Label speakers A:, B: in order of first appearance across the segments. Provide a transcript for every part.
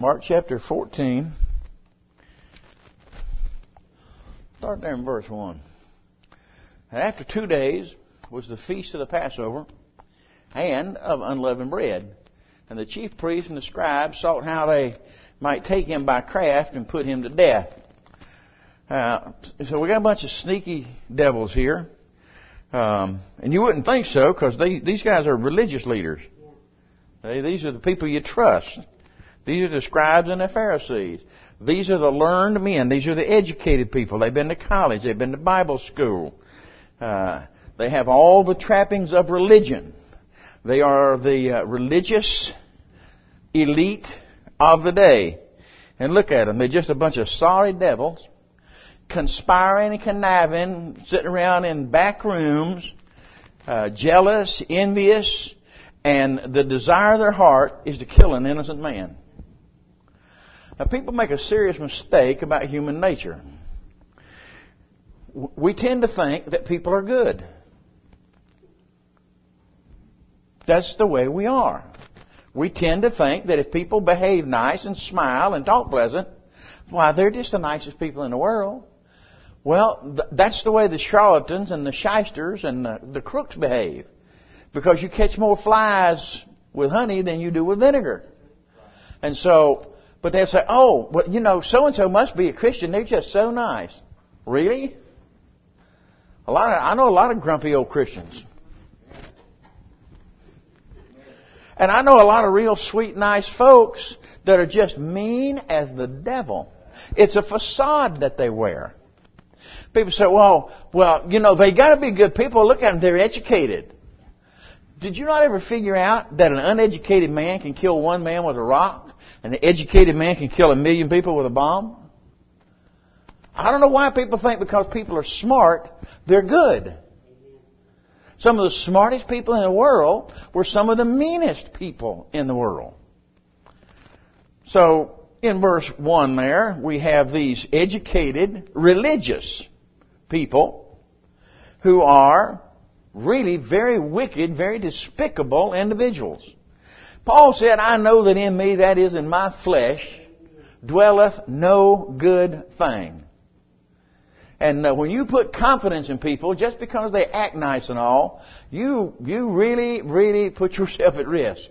A: Mark chapter 14. Start there in verse 1. And after 2 days was the feast of the Passover and of unleavened bread. And the chief priests and the scribes sought how they might take him by craft and put him to death. So we got a bunch of sneaky devils here. And you wouldn't think so, because these guys are religious leaders. These are the people you trust. These are the scribes and the Pharisees. These are the learned men. These are the educated people. They've been to college. They've been to Bible school. They have all the trappings of religion. They are the religious elite of the day. And look at them. They're just a bunch of sorry devils, conspiring and conniving, sitting around in back rooms, jealous, envious, and the desire of their heart is to kill an innocent man. Now, people make a serious mistake about human nature. We tend to think that people are good. That's the way we are. We tend to think that if people behave nice and smile and talk pleasant, why, they're just the nicest people in the world. Well, that's the way the charlatans and the shysters and the crooks behave. Because you catch more flies with honey than you do with vinegar. And so, but they'll say, oh, well, you know, so-and-so must be a Christian. They're just so nice. Really? I know a lot of grumpy old Christians. And I know a lot of real sweet, nice folks that are just mean as the devil. It's a facade that they wear. People say, well, you know, they got to be good people. Look at them. They're educated. Did you not ever figure out that an uneducated man can kill one man with a rock and an educated man can kill 1,000,000 people with a bomb? I don't know why people think because people are smart, they're good. Some of the smartest people in the world were some of the meanest people in the world. So, in verse 1 there, we have these educated, religious people who are really very wicked, very despicable individuals. Paul said, I know that in me, that is in my flesh, dwelleth no good thing. And when you put confidence in people, just because they act nice and all, you really, really put yourself at risk.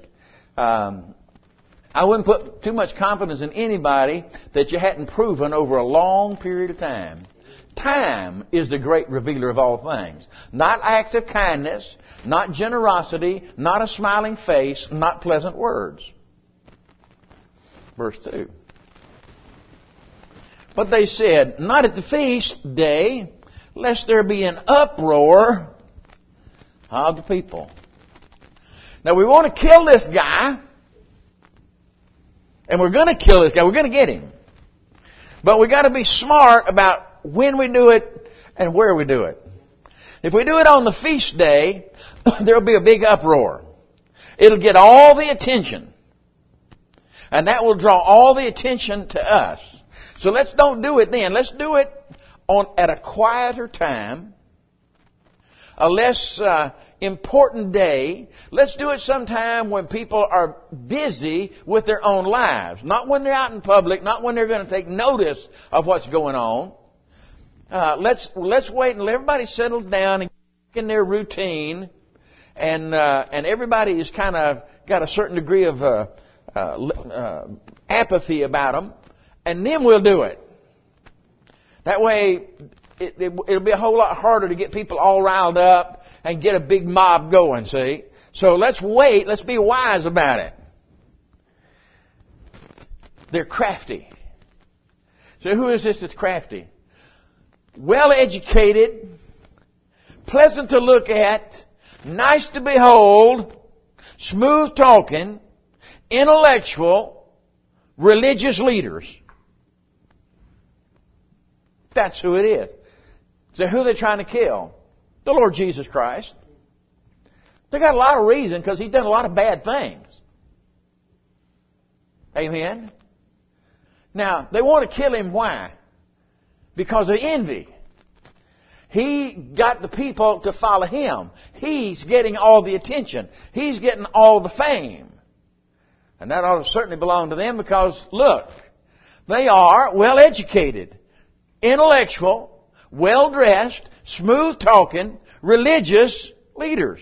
A: I wouldn't put too much confidence in anybody that you hadn't proven over a long period of time. Time is the great revealer of all things. Not acts of kindness, not generosity, not a smiling face, not pleasant words. Verse 2. But they said, not at the feast day, lest there be an uproar of the people. Now we want to kill this guy, and we're going to kill this guy. We're going to get him. But we got to be smart about when we do it and where we do it. If we do it on the feast day, there will be a big uproar. It'll get all the attention. And that will draw all the attention to us. So let's don't do it then. Let's do it at a quieter time, a less important day. Let's do it sometime when people are busy with their own lives. Not when they're out in public, not when they're going to take notice of what's going on. Let's wait until everybody settles down and in their routine, and everybody is kind of got a certain degree of apathy about them, and then we'll do it. That way, it'll be a whole lot harder to get people all riled up and get a big mob going. See, so let's wait. Let's be wise about it. They're crafty. So who is this that's crafty? Well educated, pleasant to look at, nice to behold, smooth talking, intellectual, religious leaders. That's who it is. So who are they trying to kill? The Lord Jesus Christ. They got a lot of reason because He's done a lot of bad things. Amen? Now, they want to kill Him. Why? Because of envy. He got the people to follow Him. He's getting all the attention. He's getting all the fame. And that ought to certainly belong to them because, look, they are well-educated, intellectual, well-dressed, smooth-talking, religious leaders.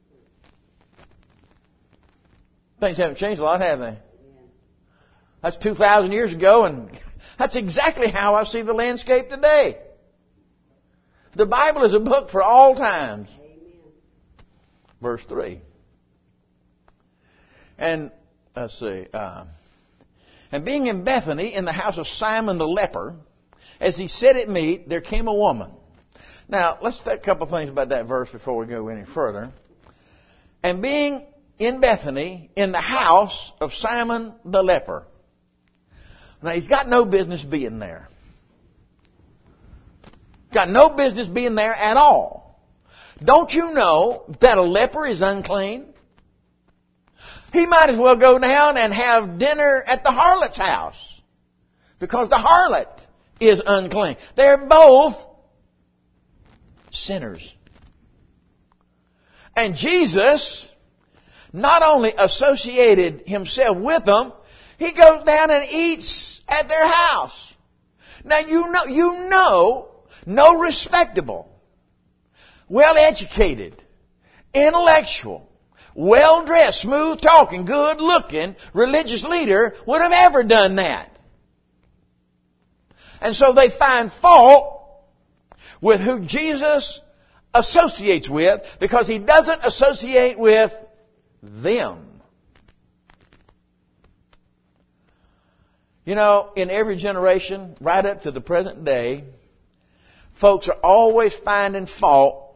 A: Things haven't changed a lot, have they? That's 2,000 years ago, and that's exactly how I see the landscape today. The Bible is a book for all times. Verse 3. And, let's see. And being in Bethany, in the house of Simon the leper, as he sat at meat, there came a woman. Now, let's take a couple of things about that verse before we go any further. And being in Bethany, in the house of Simon the leper. Now, he's got no business being there. Got no business being there at all. Don't you know that a leper is unclean? He might as well go down and have dinner at the harlot's house, because the harlot is unclean. They're both sinners. And Jesus not only associated himself with them, he goes down and eats at their house. Now you know, no respectable, well-educated, intellectual, well-dressed, smooth-talking, good-looking religious leader would have ever done that. And so they find fault with who Jesus associates with, because he doesn't associate with them. You know, in every generation, right up to the present day, folks are always finding fault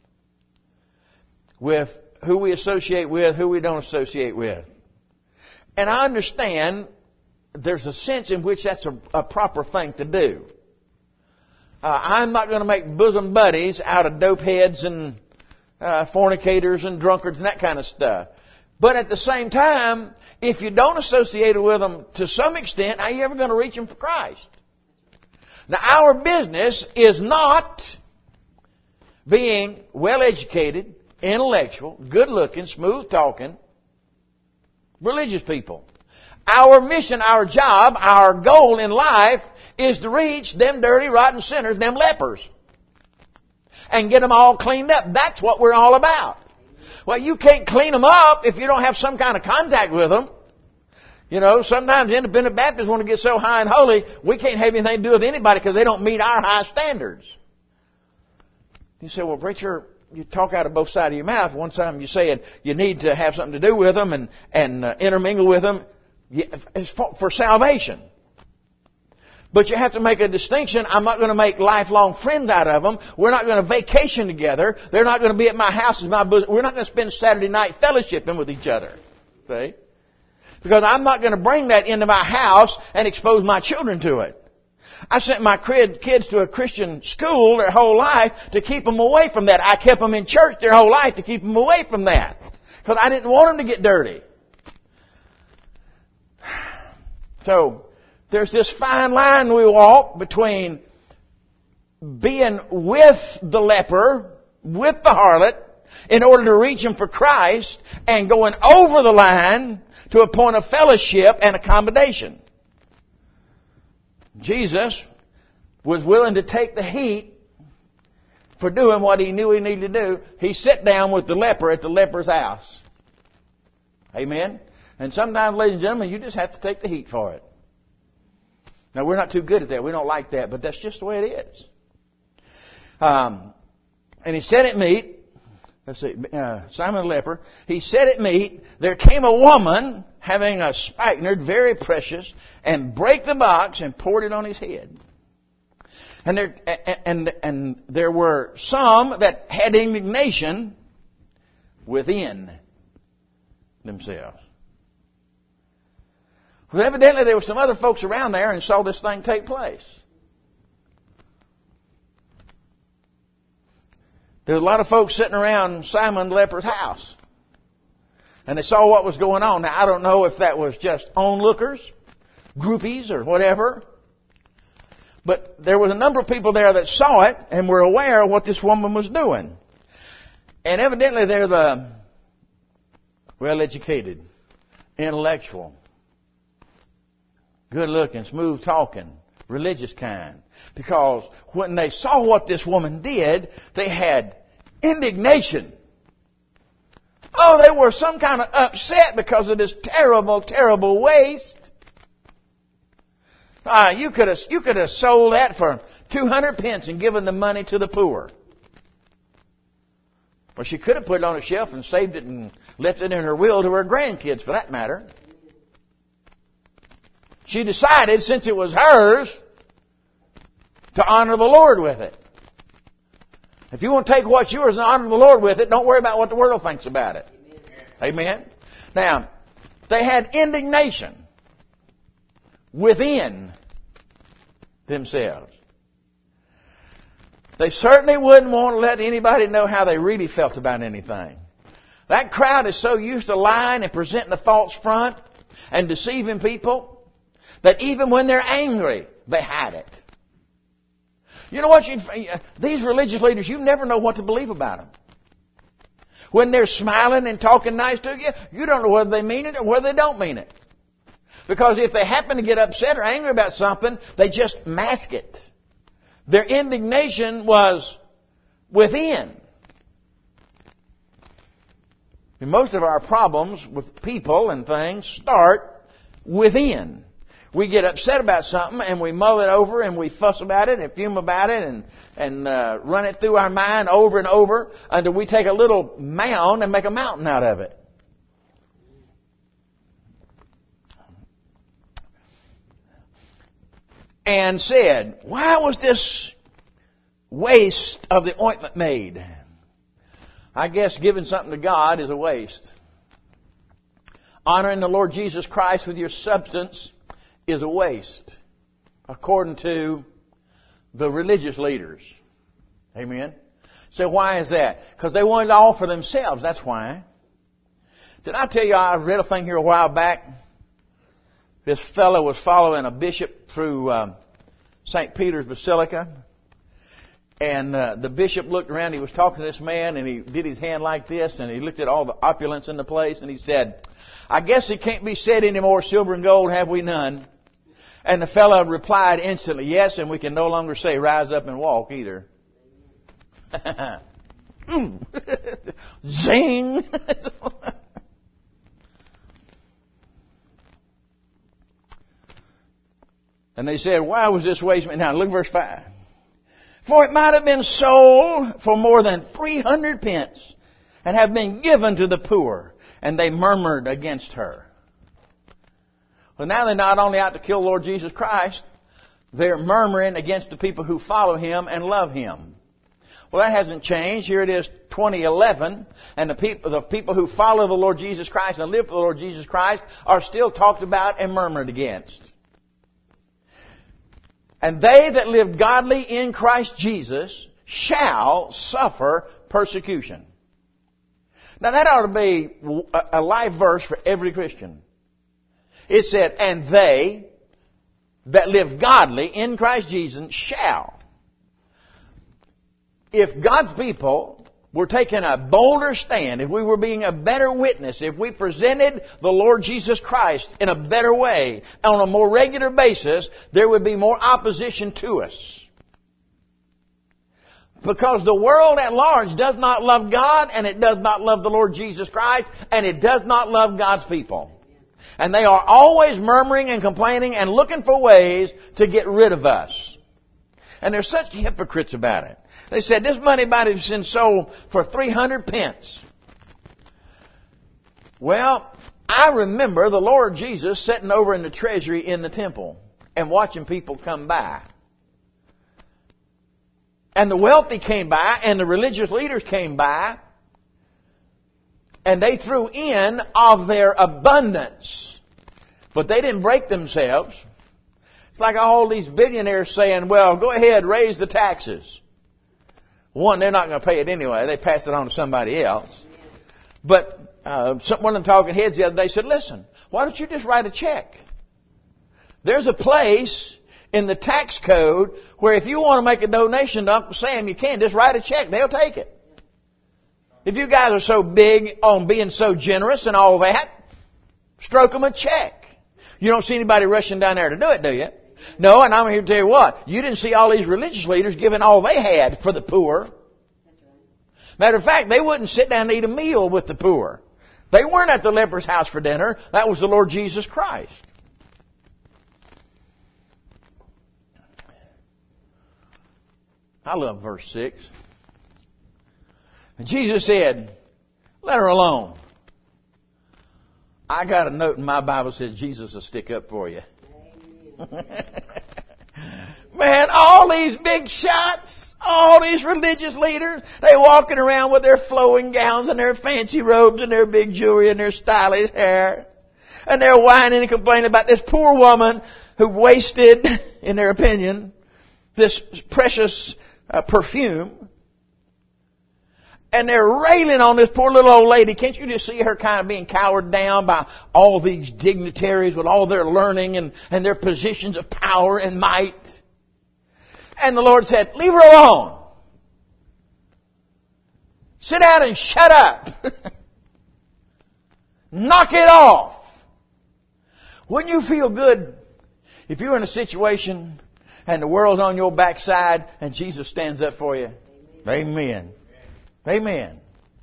A: with who we associate with, who we don't associate with. And I understand there's a sense in which that's a proper thing to do. I'm not going to make bosom buddies out of dope heads and fornicators and drunkards and that kind of stuff. But at the same time, if you don't associate with them to some extent, how are you ever going to reach them for Christ? Now, our business is not being well-educated, intellectual, good-looking, smooth-talking, religious people. Our mission, our job, our goal in life is to reach them dirty, rotten sinners, them lepers, and get them all cleaned up. That's what we're all about. Well, you can't clean them up if you don't have some kind of contact with them. You know, sometimes independent Baptists want to get so high and holy, we can't have anything to do with anybody because they don't meet our high standards. You say, well, preacher, you talk out of both sides of your mouth. One time you say you need to have something to do with them and intermingle with them. It's for salvation. But you have to make a distinction. I'm not going to make lifelong friends out of them. We're not going to vacation together. They're not going to be at my house. We're not going to spend Saturday night fellowshipping with each other. See? Because I'm not going to bring that into my house and expose my children to it. I sent my kids to a Christian school their whole life to keep them away from that. I kept them in church their whole life to keep them away from that. Because I didn't want them to get dirty. So, there's this fine line we walk between being with the leper, with the harlot, in order to reach him for Christ, and going over the line to a point of fellowship and accommodation. Jesus was willing to take the heat for doing what he knew he needed to do. He sat down with the leper at the leper's house. Amen? And sometimes, ladies and gentlemen, you just have to take the heat for it. Now, we're not too good at that. We don't like that, but that's just the way it is. And he sat at meat. Let's see, Simon the leper. He sat at meat. There came a woman having a spikenard, very precious, and brake the box and poured it on his head. And there were some that had indignation within themselves. Well, evidently there were some other folks around there and saw this thing take place. There were a lot of folks sitting around Simon the leper's house. And they saw what was going on. Now, I don't know if that was just onlookers, groupies, or whatever. But there was a number of people there that saw it and were aware of what this woman was doing. And evidently they're the well-educated, intellectual, good looking, smooth talking, religious kind. Because when they saw what this woman did, they had indignation. Oh, they were some kind of upset because of this terrible, terrible waste. You could have sold that for 200 pence and given the money to the poor. Well, she could have put it on a shelf and saved it and left it in her will to her grandkids, for that matter. She decided, since it was hers, to honor the Lord with it. If you want to take what's yours and honor the Lord with it, don't worry about what the world thinks about it. Amen? Now, they had indignation within themselves. They certainly wouldn't want to let anybody know how they really felt about anything. That crowd is so used to lying and presenting a false front and deceiving people that even when they're angry, they hide it. You know what? These religious leaders, you never know what to believe about them. When they're smiling and talking nice to you, you don't know whether they mean it or whether they don't mean it. Because if they happen to get upset or angry about something, they just mask it. Their indignation was within. And most of our problems with people and things start within. We get upset about something and we mull it over and we fuss about it and fume about it and run it through our mind over and over until we take a little mound and make a mountain out of it. And said, why was this waste of the ointment made? I guess giving something to God is a waste. Honoring the Lord Jesus Christ with your substance is a waste, according to the religious leaders. Amen? So why is that? Because they wanted it all for themselves. That's why. Did I tell you I read a thing here a while back? This fellow was following a bishop through St. Peter's Basilica. And the bishop looked around. He was talking to this man and he did his hand like this. And he looked at all the opulence in the place. And he said, I guess it can't be said anymore, silver and gold have we none. And the fellow replied instantly, yes, and we can no longer say rise up and walk either. Zing! And they said, why was this waste made? Now look at verse 5. For it might have been sold for more than 300 pence and have been given to the poor. And they murmured against her. Well, now they're not only out to kill Lord Jesus Christ, they're murmuring against the people who follow Him and love Him. Well, that hasn't changed. Here it is 2011, and the people who follow the Lord Jesus Christ and live for the Lord Jesus Christ are still talked about and murmured against. And they that live godly in Christ Jesus shall suffer persecution. Now that ought to be a life verse for every Christian. It said, and they that live godly in Christ Jesus shall. If God's people were taking a bolder stand, if we were being a better witness, if we presented the Lord Jesus Christ in a better way, on a more regular basis, there would be more opposition to us. Because the world at large does not love God, and it does not love the Lord Jesus Christ, and it does not love God's people. And they are always murmuring and complaining and looking for ways to get rid of us. And they're such hypocrites about it. They said, this money might have been sold for 300 pence. Well, I remember the Lord Jesus sitting over in the treasury in the temple and watching people come by. And the wealthy came by and the religious leaders came by. And they threw in of their abundance. But they didn't break themselves. It's like all these billionaires saying, well, go ahead, raise the taxes. One, they're not going to pay it anyway. They pass it on to somebody else. But one of them talking heads the other day said, listen, why don't you just write a check? There's a place in the tax code where if you want to make a donation to Uncle Sam, you can. Just write a check. They'll take it. If you guys are so big on being so generous and all that, Stroke them a check. You don't see anybody rushing down there to do it, do you? No, and I'm here to tell you what. You didn't see all these religious leaders giving all they had for the poor. Matter of fact, they wouldn't sit down and eat a meal with the poor. They weren't at the leper's house for dinner. That was the Lord Jesus Christ. I love verse 6. And Jesus said, let her alone. I got a note in my Bible that says Jesus will stick up for you. Man, all these big shots, all these religious leaders, they walking around with their flowing gowns and their fancy robes and their big jewelry and their stylish hair. And they're whining and complaining about this poor woman who wasted, in their opinion, this precious perfume. And they're railing on this poor little old lady. Can't you just see her kind of being cowered down by all these dignitaries with all their learning and their positions of power and might? And the Lord said, leave her alone. Sit down and shut up. Knock it off. Wouldn't you feel good if you were in a situation and the world's on your backside and Jesus stands up for you? Amen. Amen.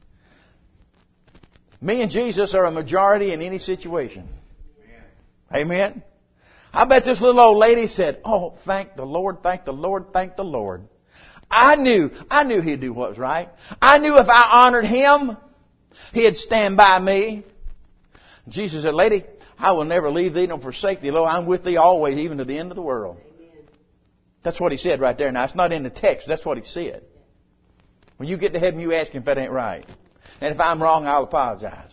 A: Me and Jesus are a majority in any situation. Amen. I bet this little old lady said, oh, thank the Lord, thank the Lord, thank the Lord. I knew He'd do what was right. I knew if I honored Him, He'd stand by me. Jesus said, lady, I will never leave thee nor forsake thee. Lo, I'm with thee always, even to the end of the world. Amen. That's what He said right there. Now, it's not in the text. That's what He said. When you get to heaven, you ask Him if that ain't right. And if I'm wrong, I'll apologize.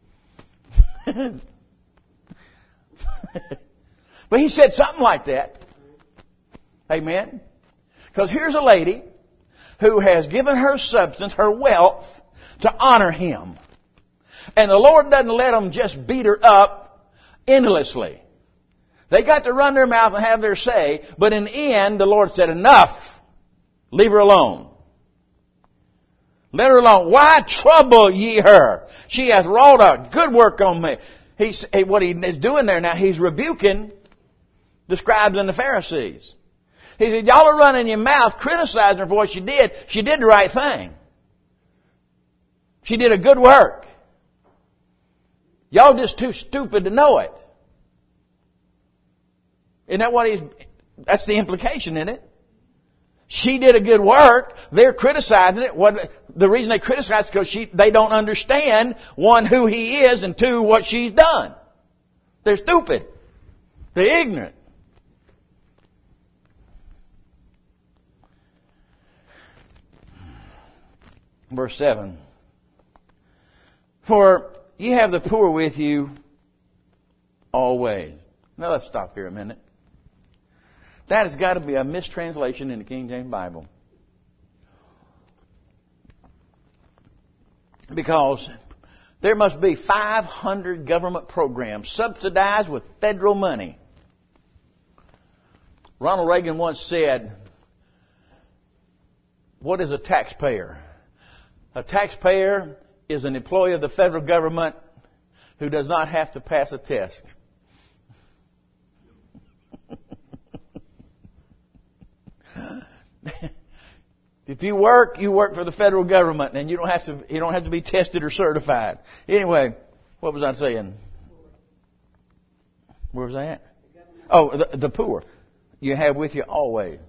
A: But He said something like that. Amen. Because here's a lady who has given her substance, her wealth, to honor Him. And the Lord doesn't let them just beat her up endlessly. They got to run their mouth and have their say. But in the end, the Lord said, enough. Leave her alone. Let her alone. Why trouble ye her? She hath wrought a good work on me. What He is doing there now, He's rebuking the scribes and the Pharisees. He said, y'all are running your mouth criticizing her for what she did. She did the right thing. She did a good work. Y'all just too stupid to know it. Isn't that that's the implication in it? She did a good work. They're criticizing it. The reason they criticize is because they don't understand, one, who He is, and two, what she's done. They're stupid. They're ignorant. Verse 7. For ye have the poor with you always. Now let's stop here a minute. That has got to be a mistranslation in the King James Bible. Because there must be 500 government programs subsidized with federal money. Ronald Reagan once said, what is a taxpayer? A taxpayer is an employee of the federal government who does not have to pass a test. If you work for the federal government, and you don't have to be tested or certified. Anyway, what was I saying? Where was I at? Oh, the poor you have with you always.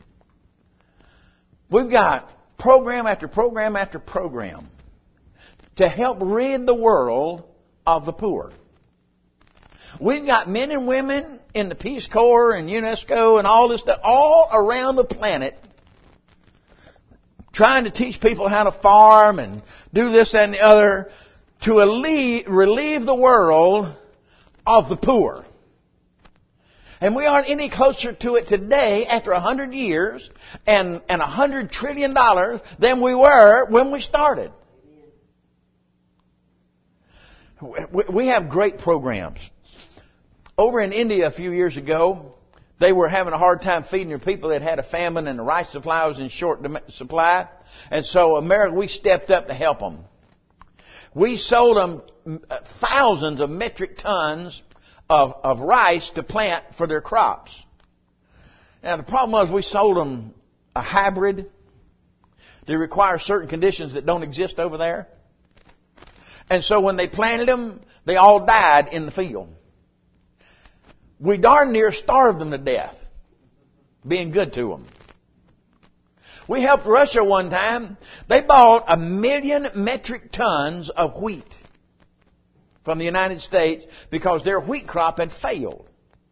A: We've got program after program after program to help rid the world of the poor. We've got men and women in the Peace Corps and UNESCO and all this stuff all around the planet trying to teach people how to farm and do this and the other to relieve the world of the poor. And we aren't any closer to it today after 100 years and $100 trillion than we were when we started. We have great programs. Over in India a few years ago, they were having a hard time feeding their people. They'd had a famine and the rice supply was in short supply. And so America, we stepped up to help them. We sold them thousands of metric tons of rice to plant for their crops. Now the problem was we sold them a hybrid. They require certain conditions that don't exist over there. And so when they planted them, they all died in the field. We darn near starved them to death, being good to them. We helped Russia one time. They bought 1 million metric tons of wheat from the United States because their wheat crop had failed.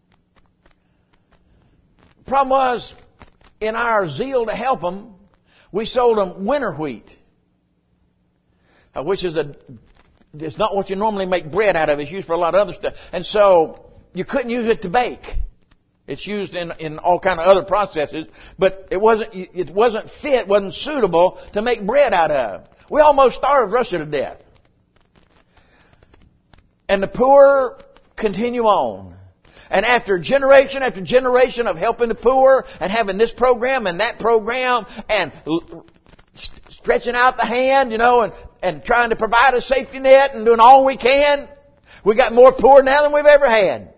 A: The problem was, in our zeal to help them, we sold them winter wheat, which is it's not what you normally make bread out of. It's used for a lot of other stuff. And so you couldn't use it to bake. It's used in all kind of other processes, but it wasn't fit, wasn't suitable to make bread out of. We almost starved Russia to death. And the poor continue on. And after generation of helping the poor and having this program and that program and stretching out the hand, and trying to provide a safety net and doing all we can, we got more poor now than we've ever had.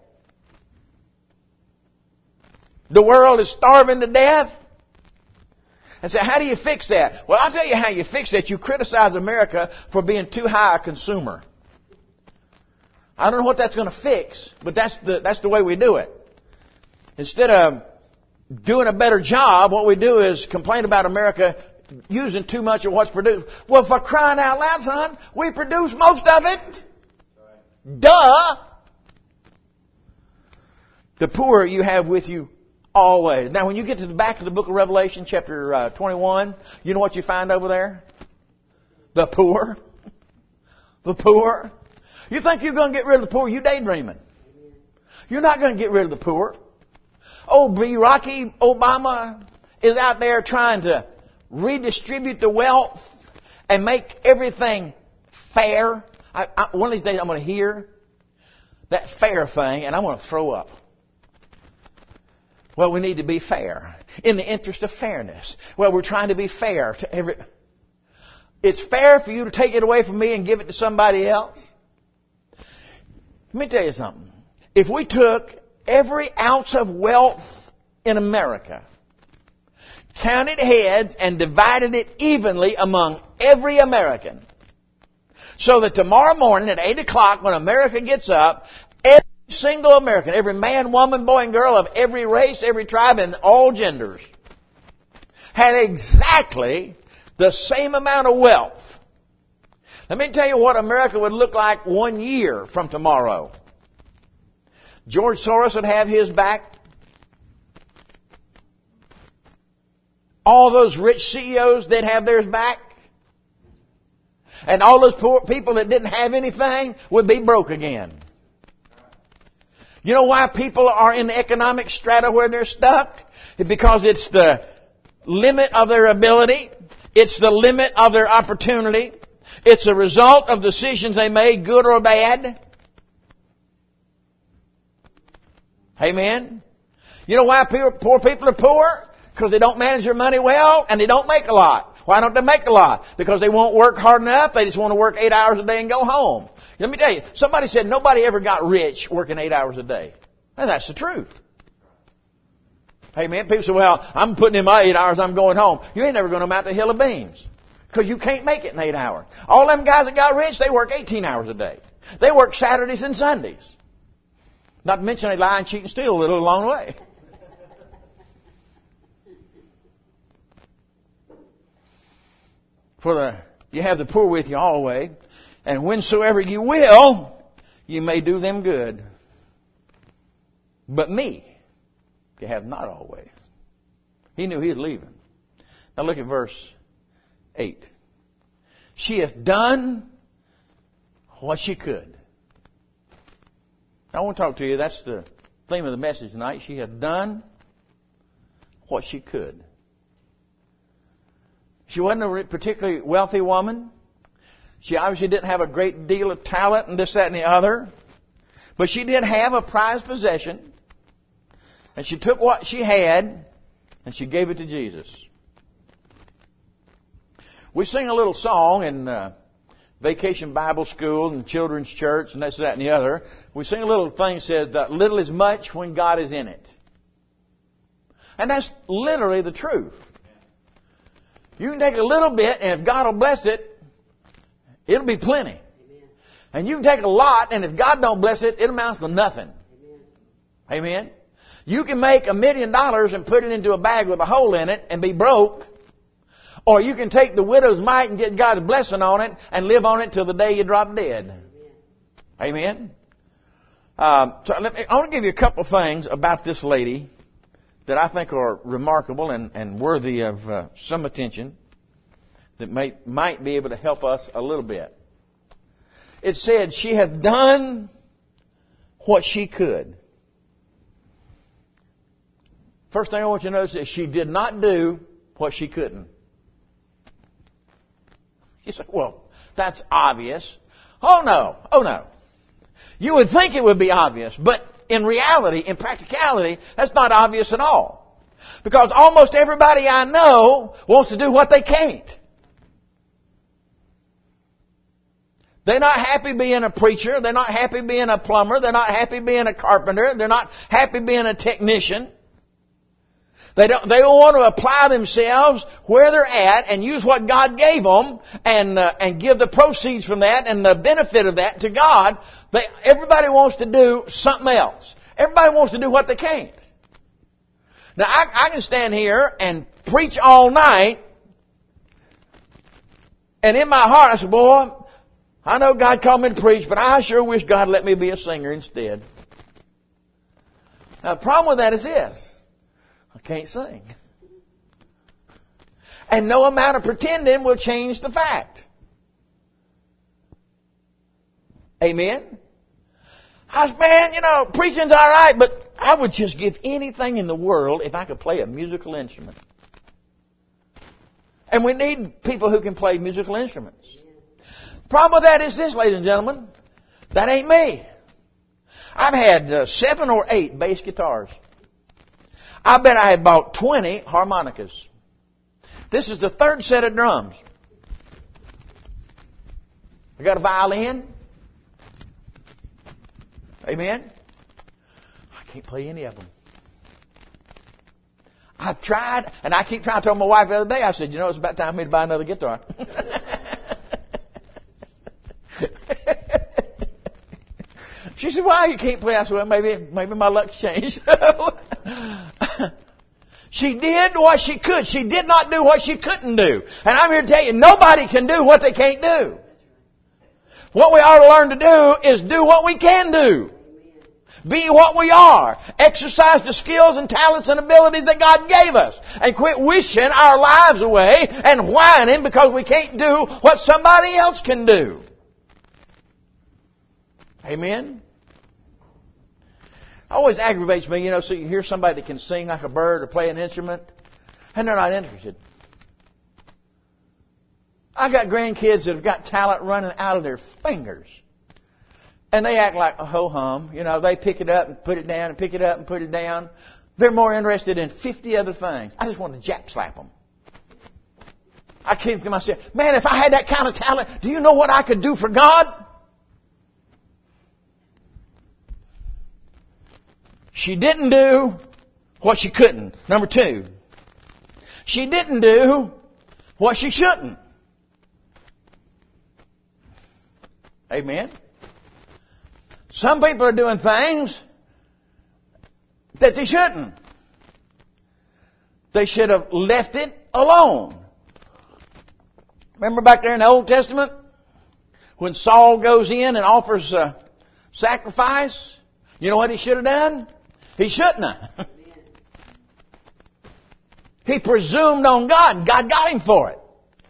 A: The world is starving to death. And so how do you fix that? Well, I'll tell you how you fix that. You criticize America for being too high a consumer. I don't know what that's going to fix, but that's the way we do it. Instead of doing a better job, what we do is complain about America using too much of what's produced. Well, for crying out loud, son, we produce most of it. Duh! The poor you have with you always. Now, when you get to the back of the book of Revelation, chapter 21, you know what you find over there? The poor. The poor. You think you're going to get rid of the poor? You're daydreaming. You're not going to get rid of the poor. Rocky Obama is out there trying to redistribute the wealth and make everything fair. One of these days I'm going to hear that fair thing and I'm going to throw up. Well, we need to be fair. In the interest of fairness. Well, we're trying to be fair to every... It's fair for you to take it away from me and give it to somebody else. Let me tell you something. If we took every ounce of wealth in America, counted heads, and divided it evenly among every American, so that tomorrow morning at 8 o'clock when America gets up, every single American, every man, woman, boy, and girl of every race, every tribe, and all genders, had exactly the same amount of wealth. Let me tell you what America would look like 1 year from tomorrow. George Soros would have his back. All those rich CEOs, they'd have theirs back. And all those poor people that didn't have anything would be broke again. You know why people are in the economic strata where they're stuck? It's because it's the limit of their ability. It's the limit of their opportunity. It's a result of decisions they made, good or bad. Amen? You know why poor people are poor? Because they don't manage their money well and they don't make a lot. Why don't they make a lot? Because they won't work hard enough. They just want to work 8 hours a day and go home. Let me tell you, somebody said nobody ever got rich working 8 hours a day. And that's the truth. Amen? People say, well, I'm putting in my 8 hours, I'm going home. You ain't never going to amount to a hill of beans. Because you can't make it in 8 hours. All them guys that got rich, they work 18 hours a day. They work Saturdays and Sundays. Not to mention they lie and cheat and steal a little along the way. You have the poor with you always, and whensoever you will, you may do them good. But me, you have not always. He knew he was leaving. Now look at verse 8. She hath done what she could. Now, I want to talk to you. That's the theme of the message tonight. She hath done what she could. She wasn't a particularly wealthy woman. She obviously didn't have a great deal of talent and this, that, and the other. But she did have a prized possession. And she took what she had and she gave it to Jesus. We sing a little song in Vacation Bible School and children's church and this, that, and the other, we sing a little thing that says that little is much when God is in it. And that's literally the truth. You can take a little bit, and if God will bless it, it'll be plenty. And you can take a lot, and if God don't bless it, it amounts to nothing. Amen? You can make $1 million and put it into a bag with a hole in it and be broke. Or you can take the widow's mite and get God's blessing on it and live on it till the day you drop dead. Amen? I want to give you a couple of things about this lady that I think are remarkable and worthy of some attention that might be able to help us a little bit. It said she hath done what she could. First thing I want you to notice is she did not do what she couldn't. You say, well, that's obvious. Oh no. You would think it would be obvious, but in reality, in practicality, that's not obvious at all. Because almost everybody I know wants to do what they can't. They're not happy being a preacher. They're not happy being a plumber. They're not happy being a carpenter. They're not happy being a technician. They don't want to apply themselves where they're at and use what God gave them and give the proceeds from that and the benefit of that to God. Everybody wants to do something else. Everybody wants to do what they can't. Now, I can stand here and preach all night, and in my heart I say, boy, I know God called me to preach, but I sure wish God let me be a singer instead. Now, the problem with that is this. I can't sing. And no amount of pretending will change the fact. Amen? I was, man, preaching's all right, but I would just give anything in the world if I could play a musical instrument. And we need people who can play musical instruments. The problem with that is this, ladies and gentlemen. That ain't me. I've had 7 or 8 bass guitars. I bet I had bought 20 harmonicas. This is the 3rd set of drums. I got a violin. Amen? I can't play any of them. I've tried, and I keep trying. I told my wife the other day, I said, it's about time for me to buy another guitar. She said, why you can't play? I said, well, maybe my luck's changed. She did what she could. She did not do what she couldn't do. And I'm here to tell you, nobody can do what they can't do. What we ought to learn to do is do what we can do. Be what we are. Exercise the skills and talents and abilities that God gave us. And quit wishing our lives away and whining because we can't do what somebody else can do. Amen? It always aggravates me, so you hear somebody that can sing like a bird or play an instrument, and they're not interested. I got grandkids that have got talent running out of their fingers. And they act like a ho-hum. They pick it up and put it down and pick it up and put it down. They're more interested in 50 other things. I just want to jap slap them. I keep to myself, man, if I had that kind of talent, do you know what I could do for God? She didn't do what she couldn't. Number 2, she didn't do what she shouldn't. Amen? Some people are doing things that they shouldn't. They should have left it alone. Remember back there in the Old Testament when Saul goes in and offers a sacrifice? You know what he should have done? He shouldn't have. He presumed on God. God got him for it.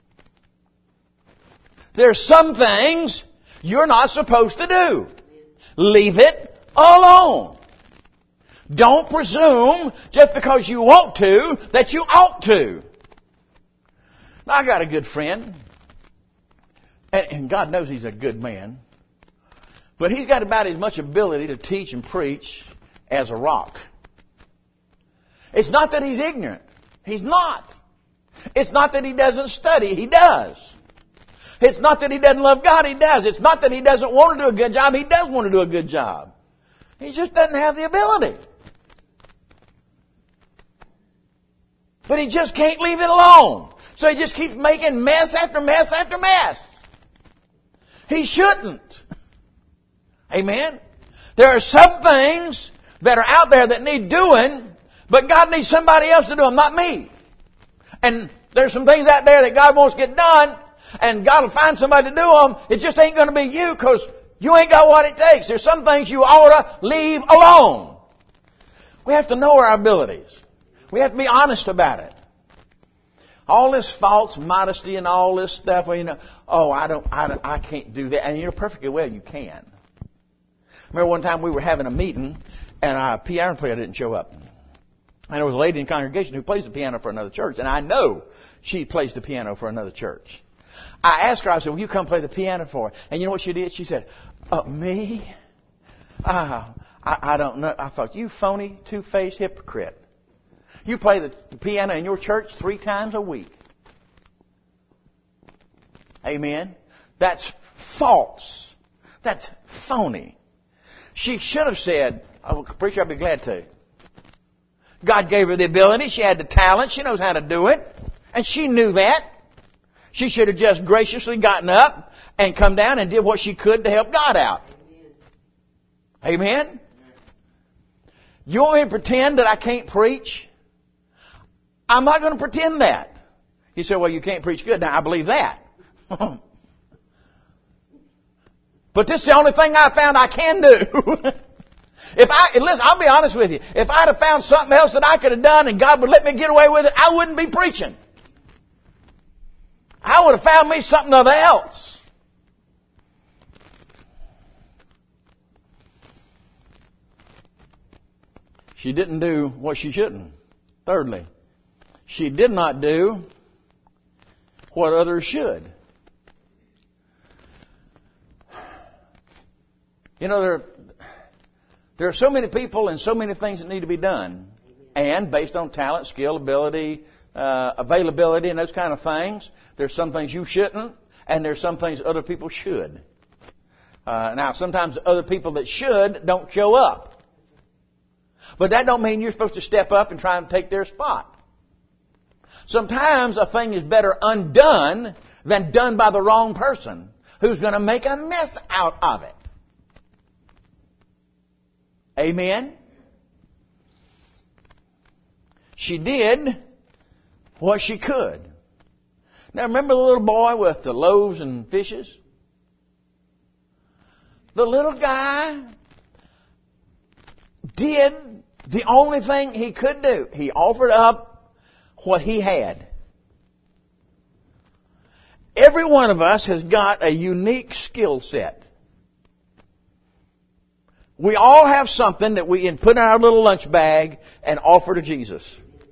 A: There's some things you're not supposed to do. Leave it alone. Don't presume just because you want to that you ought to. Now, I got a good friend. And God knows he's a good man. But he's got about as much ability to teach and preach as a rock. It's not that he's ignorant. He's not. It's not that he doesn't study. He does. It's not that he doesn't love God. He does. It's not that he doesn't want to do a good job. He does want to do a good job. He just doesn't have the ability. But he just can't leave it alone. So he just keeps making mess after mess after mess. He shouldn't. Amen? There are some things that are out there that need doing, but God needs somebody else to do them, not me. And there's some things out there that God wants to get done, and God will find somebody to do them. It just ain't going to be you because you ain't got what it takes. There's some things you ought to leave alone. We have to know our abilities. We have to be honest about it. All this false modesty and all this stuff, well, I can't do that. And you're perfectly well, you can. Remember one time we were having a meeting and a piano player didn't show up. And there was a lady in the congregation who plays the piano for another church. And I know she plays the piano for another church. I asked her, I said, will you come play the piano for her? And you know what she did? She said, me? I don't know. I thought, you phony, two-faced hypocrite. You play the piano in your church 3 times a week. Amen? That's false. That's phony. She should have said, preacher, I'll be glad to. God gave her the ability. She had the talent. She knows how to do it. And she knew that. She should have just graciously gotten up and come down and did what she could to help God out. Amen? You want me to pretend that I can't preach? I'm not going to pretend that. He said, well, you can't preach good. Now, I believe that. But this is the only thing I found I can do. Listen, I'll be honest with you. If I'd have found something else that I could have done and God would let me get away with it, I wouldn't be preaching. I would have found me something else. She didn't do what she shouldn't. Thirdly, she did not do what others should. You know, there are so many people and so many things that need to be done. And based on talent, skill, ability, availability, and those kind of things, there's some things you shouldn't, and there's some things other people should. Now, sometimes other people that should don't show up. But that don't mean you're supposed to step up and try and take their spot. Sometimes a thing is better undone than done by the wrong person who's going to make a mess out of it. Amen? She did what she could. Now remember the little boy with the loaves and fishes? The little guy did the only thing he could do. He offered up what he had. Every one of us has got a unique skill set. We all have something that we can put in our little lunch bag and offer to Jesus.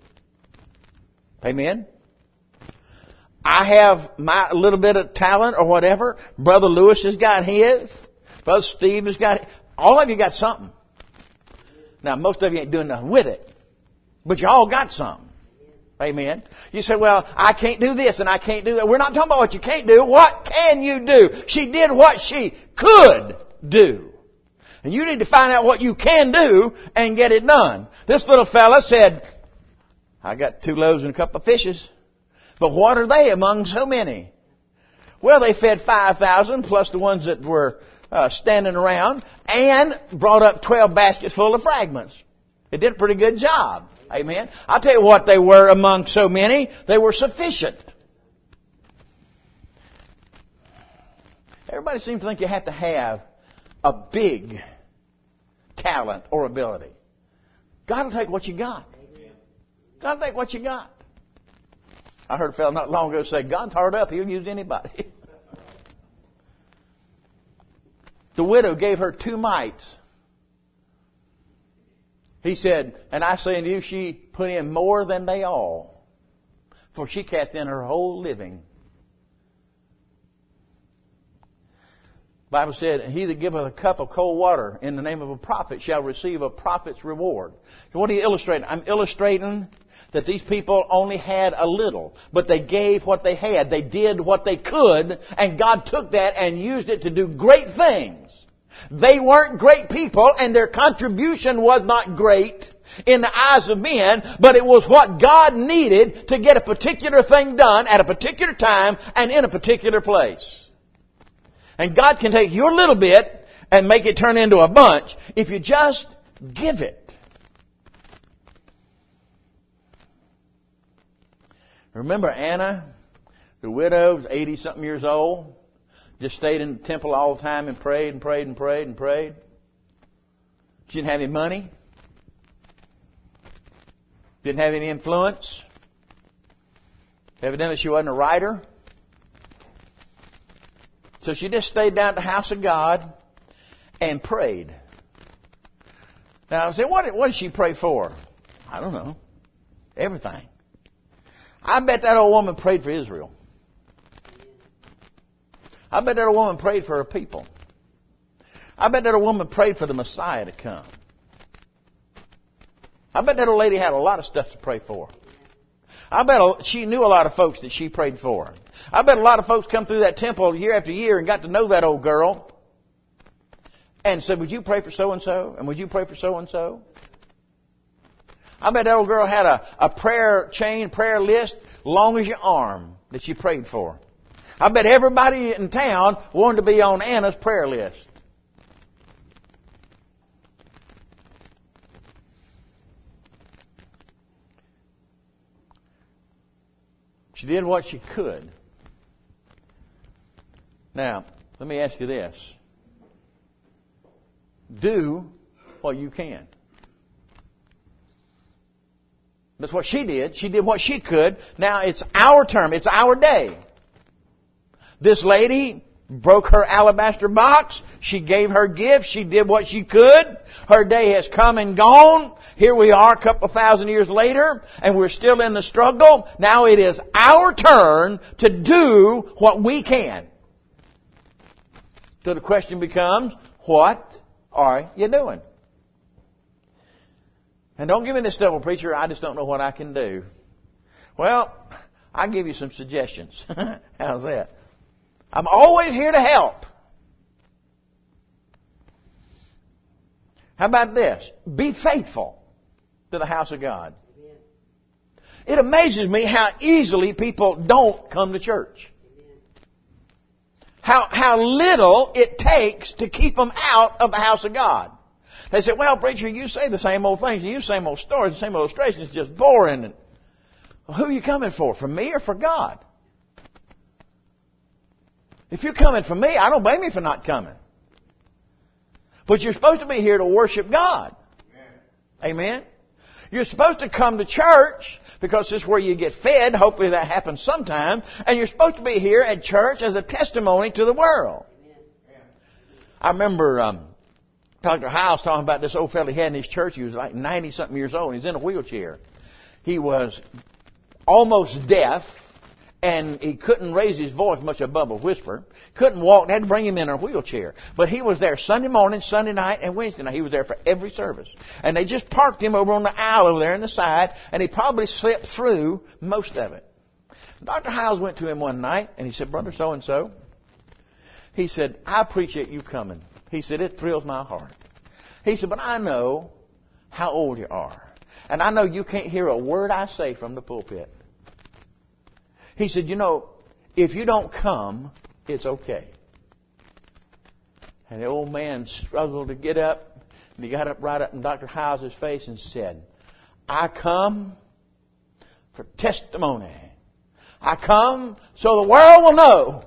A: Amen? I have my little bit of talent or whatever. Brother Lewis has got his. Brother Steve has got his. All of you got something. Now, most of you ain't doing nothing with it. But you all got something. Amen. You say, well, I can't do this and I can't do that. We're not talking about what you can't do. What can you do? She did what she could do. And you need to find out what you can do and get it done. This little fella said, I got 2 loaves and a couple of fishes. But what are they among so many? Well, they fed 5,000 plus the ones that were standing around and brought up 12 baskets full of fragments. They did a pretty good job. Amen. I'll tell you what they were among so many. They were sufficient. Everybody seems to think you have to have a big talent or ability. God will take what you got. God will take what you got. I heard a fellow not long ago say, God's hard up. He'll use anybody. The widow gave her 2 mites. He said, and I say unto you, she put in more than they all, for she cast in her whole living. The Bible said, he that giveth a cup of cold water in the name of a prophet shall receive a prophet's reward. So what are you illustrating? I'm illustrating that these people only had a little, but they gave what they had. They did what they could, and God took that and used it to do great things. They weren't great people, and their contribution was not great in the eyes of men, but it was what God needed to get a particular thing done at a particular time and in a particular place. And God can take your little bit and make it turn into a bunch if you just give it. Remember Anna, the widow, 80-something years old, just stayed in the temple all the time and prayed and prayed and prayed and prayed. She didn't have any money. Didn't have any influence. Evidently she wasn't a writer. So she just stayed down at the house of God and prayed. Now I said, what did she pray for? I don't know. Everything. I bet that old woman prayed for Israel. I bet that old woman prayed for her people. I bet that old woman prayed for the Messiah to come. I bet that old lady had a lot of stuff to pray for. I bet she knew a lot of folks that she prayed for. I bet a lot of folks come through that temple year after year and got to know that old girl and said, would you pray for so-and-so? And would you pray for so-and-so? I bet that old girl had a prayer list long as your arm that she prayed for. I bet everybody in town wanted to be on Anna's prayer list. She did what she could. Now, let me ask you this. Do what you can. That's what she did. She did what she could. Now it's our term. It's our day. This lady broke her alabaster box. She gave her gift. She did what she could. Her day has come and gone. Here we are a couple thousand years later, and we're still in the struggle. Now it is our turn to do what we can. So the question becomes, what are you doing? And don't give me this double preacher, I just don't know what I can do. Well, I'll give you some suggestions. How's that? I'm always here to help. How about this? Be faithful to the house of God. It amazes me how easily people don't come to church. How little it takes to keep them out of the house of God. They say, well, preacher, you say the same old things. You use the same old stories, the same illustrations. It's just boring. Well, who are you coming for? For me or for God? If you're coming for me, I don't blame you for not coming. But you're supposed to be here to worship God. Amen? You're supposed to come to church because this is where you get fed. Hopefully that happens sometime. And you're supposed to be here at church as a testimony to the world. I remember Dr. Hiles talking about this old fellow he had in his church. He was like 90-something years old. He's in a wheelchair. He was almost deaf, and he couldn't raise his voice much above a whisper. Couldn't walk. They had to bring him in a wheelchair. But he was there Sunday morning, Sunday night, and Wednesday night. He was there for every service. And they just parked him over on the aisle over there on the side, and he probably slept through most of it. Dr. Hiles went to him one night, and he said, Brother so-and-so, he said, I appreciate you coming. He said, it thrills my heart. He said, but I know how old you are. And I know you can't hear a word I say from the pulpit. He said, you know, if you don't come, it's okay. And the old man struggled to get up. And he got up right up in Dr. Hiles' face and said, I come for testimony. I come so the world will know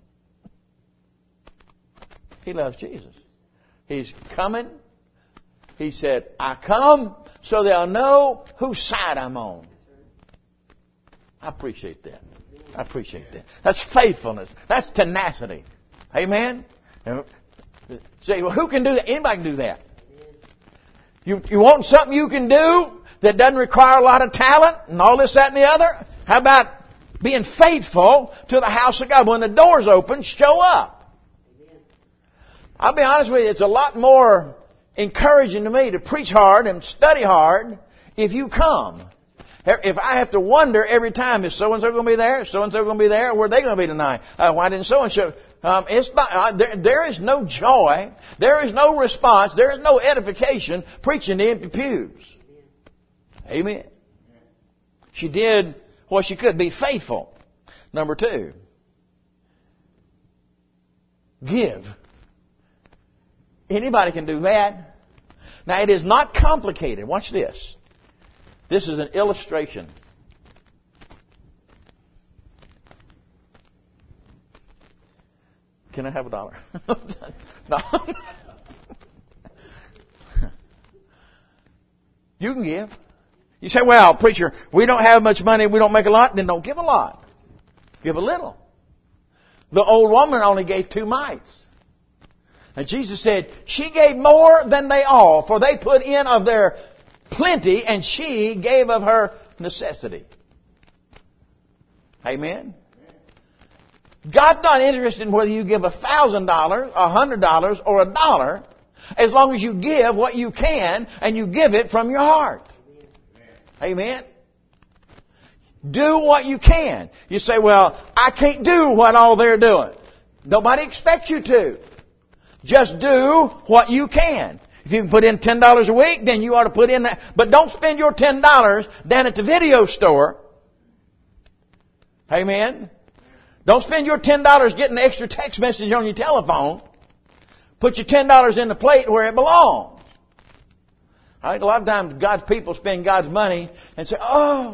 A: he loves Jesus. He's coming. He said, I come so they'll know whose side I'm on. I appreciate that. I appreciate that. That's faithfulness. That's tenacity. Amen? Say, well, who can do that? Anybody can do that. You want something you can do that doesn't require a lot of talent and all this, that, and the other? How about being faithful to the house of God? When the doors open, show up. I'll be honest with you, it's a lot more encouraging to me to preach hard and study hard if you come. If I have to wonder every time, is so-and-so going to be there? Is so-and-so going to be there? Or where are they going to be tonight? Why didn't so-and-so? It's not, there is no joy. There is no response. There is no edification preaching to empty pews. Amen. She did what she could. Be faithful. Number 2. Give. Anybody can do that. Now, it is not complicated. Watch this. This is an illustration. Can I have $1? No. You can give. You say, well, preacher, we don't have much money, we don't make a lot. Then don't give a lot. Give a little. The old woman only gave 2 mites. And Jesus said, she gave more than they all, for they put in of their plenty, and she gave of her necessity. Amen? God's not interested in whether you give $1,000, $100, or $1, as long as you give what you can, and you give it from your heart. Amen? Do what you can. You say, well, I can't do what all they're doing. Nobody expects you to. Just do what you can. If you can put in $10 a week, then you ought to put in that. But don't spend your $10 down at the video store. Amen? Don't spend your $10 getting the extra text message on your telephone. Put your $10 in the plate where it belongs. I think a lot of times God's people spend God's money and say,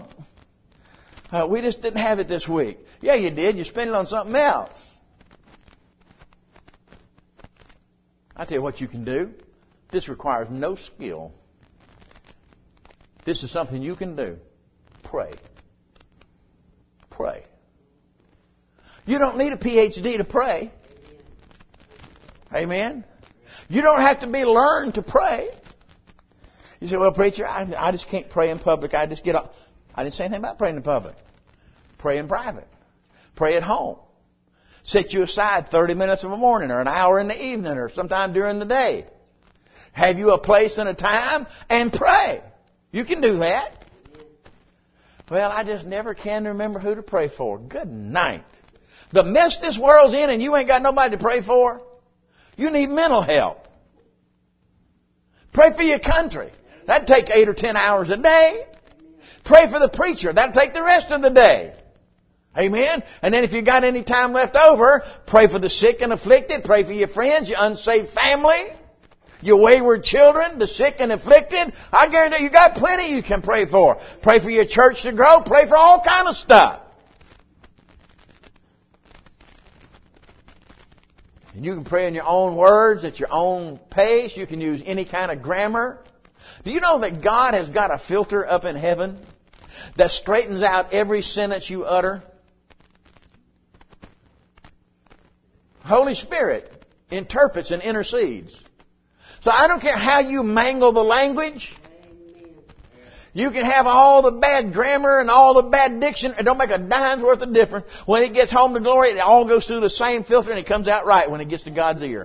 A: we just didn't have it this week. Yeah, you did. You spent it on something else. I tell you what you can do. This requires no skill. This is something you can do. Pray. Pray. You don't need a PhD to pray. Amen? You don't have to be learned to pray. You say, well, preacher, I just can't pray in public. I just get up. I didn't say anything about praying in public. Pray in private. Pray at home. Set you aside 30 minutes of a morning or an hour in the evening or sometime during the day. Have you a place and a time and pray. You can do that. Well, I just never can remember who to pray for. Good night. The mess this world's in and you ain't got nobody to pray for. You need mental help. Pray for your country. That'd take 8 or 10 hours a day. Pray for the preacher. That'd take the rest of the day. Amen? And then if you got any time left over, pray for the sick and afflicted. Pray for your friends, your unsaved family, your wayward children, the sick and afflicted. I guarantee you got plenty you can pray for. Pray for your church to grow. Pray for all kind of stuff. And you can pray in your own words, at your own pace. You can use any kind of grammar. Do you know that God has got a filter up in heaven that straightens out every sentence you utter? Holy Spirit interprets and intercedes. So I don't care how you mangle the language. You can have all the bad grammar and all the bad diction. It don't make a dime's worth of difference. When it gets home to glory, it all goes through the same filter and it comes out right when it gets to God's ear.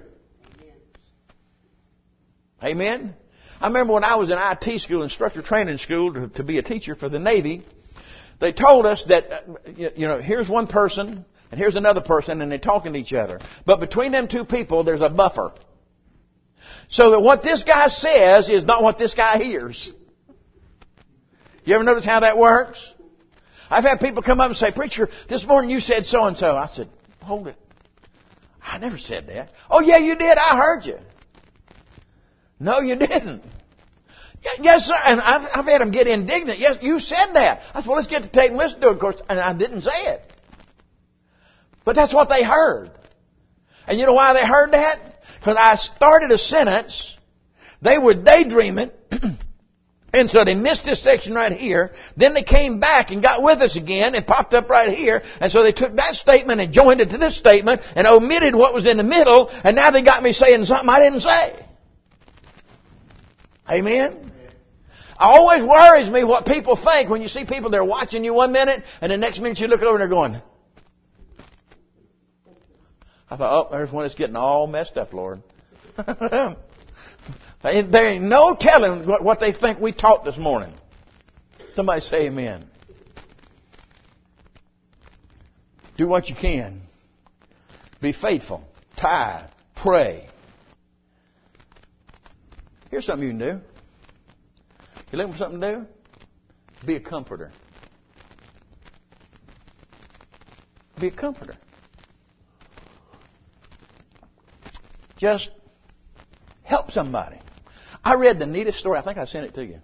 A: Amen? I remember when I was in IT school, instructor training school, to be a teacher for the Navy, they told us that, here's one person and here's another person and they're talking to each other. But between them two people, there's a buffer. So that what this guy says is not what this guy hears. You ever notice how that works? I've had people come up and say, preacher, this morning you said so-and-so. I said, hold it. I never said that. Oh, yeah, you did. I heard you. No, you didn't. Yes, sir. And I've had them get indignant. Yes, you said that. I said, well, let's get the tape and listen to it, of course. And I didn't say it. But that's what they heard. And you know why they heard that? Because I started a sentence. They were daydreaming. And so they missed this section right here. Then they came back and got with us again and popped up right here. And so they took that statement and joined it to this statement and omitted what was in the middle. And now they got me saying something I didn't say. Amen? It always worries me what people think when you see people, they're watching you 1 minute and the next minute you look over and they're going. I thought, there's one that's getting all messed up, Lord. There ain't no telling what they think we taught this morning. Somebody say amen. Do what you can. Be faithful. Tithe. Pray. Here's something you can do. You looking for something to do? Be a comforter. Be a comforter. Just help somebody. I read the neatest story. I think I sent it to you.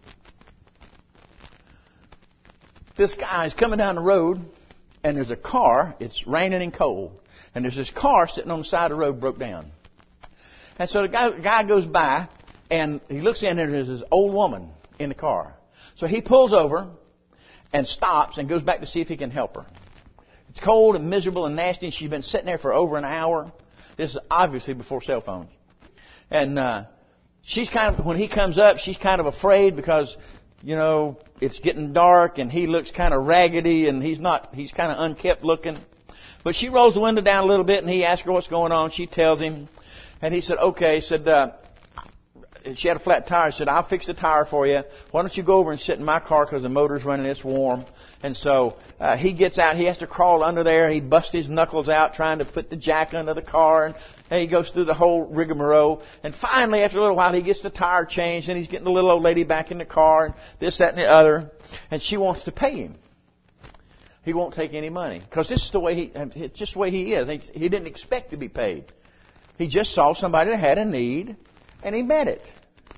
A: This guy is coming down the road, and there's a car. It's raining and cold. And there's this car sitting on the side of the road broke down. And so the guy goes by, and he looks in, and there's this old woman in the car. So he pulls over and stops and goes back to see if he can help her. It's cold and miserable and nasty, and she's been sitting there for over an hour. This is obviously before cell phones. And she's kind of, when he comes up, she's kind of afraid because, you know, it's getting dark and he looks kind of raggedy and he's kind of unkempt looking. But she rolls the window down a little bit and he asks her what's going on. She tells him. And he said, okay. He said, she had a flat tire. He said, I'll fix the tire for you. Why don't you go over and sit in my car because the motor's running, it's warm. And so he gets out. He has to crawl under there. He busts his knuckles out trying to put the jack under the car. And he goes through the whole rigmarole. And finally, after a little while, he gets the tire changed. And he's getting the little old lady back in the car. And this, that, and the other. And she wants to pay him. He won't take any money. Because this is the way it's just the way he is. He didn't expect to be paid. He just saw somebody that had a need. And he met it.